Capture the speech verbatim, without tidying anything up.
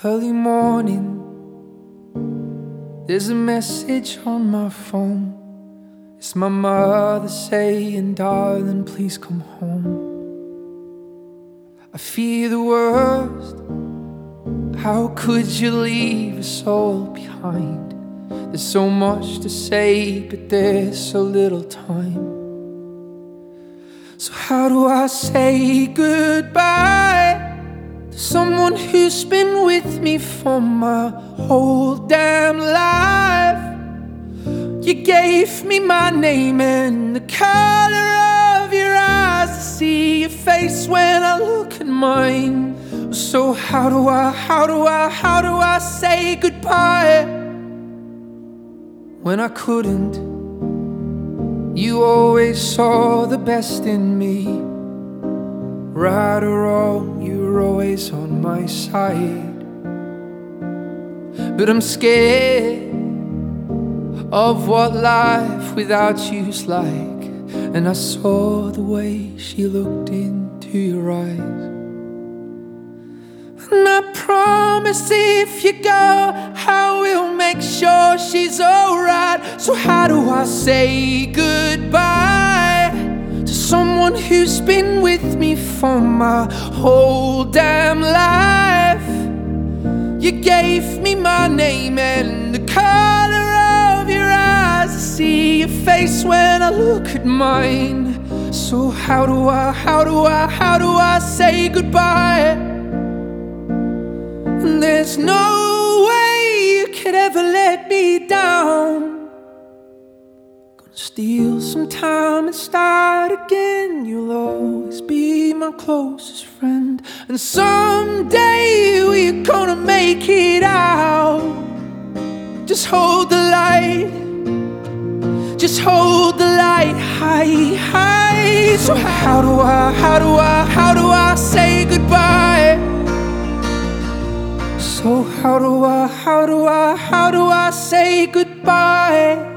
Early morning, there's a message on my phone. It's my mother saying, darling, please come home. I fear the worst. How could you leave us all behind? There's so much to say, but there's so little time. So how do I say goodbye to someone who's been with me for my whole damn life? You gave me my name and the color of your eyes, to see your face when I look at mine. So how do I, how do I, how do I say goodbye when I couldn't? You always saw the best in me. Right or wrong, you were always on my side. But I'm scared of what life without you's like. And I saw the way she looked into your eyes. And I promise if you go, I will make sure she's alright. So how do I say goodbye to someone who's been with me for my whole damn life? You gave me my name and the color of your eyes, to see your face when I look at mine. So how do I, how do I, how do I say goodbye? And there's no way you could ever let me down. Gonna steal some time and start again. You'll always be my closest friend, and someday we're gonna make it out. Just hold the light, just hold the light high, high. So how do I, how do I, how do I say goodbye? So how do I, how do I, how do I say goodbye?